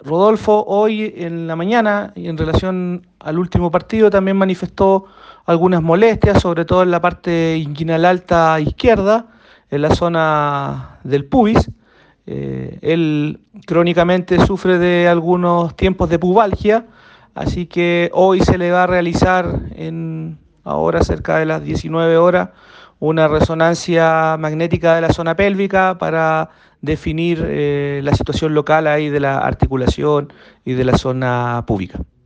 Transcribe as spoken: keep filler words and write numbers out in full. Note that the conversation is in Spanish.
Rodolfo hoy en la mañana y en relación al último partido también manifestó algunas molestias, sobre todo en la parte inguinal alta izquierda, en la zona del pubis. Eh, él crónicamente sufre de algunos tiempos de pubalgia, así que hoy se le va a realizar en ahora cerca de las diecinueve horas una resonancia magnética de la zona pélvica para definir eh, la situación local ahí de la articulación y de la zona púbica.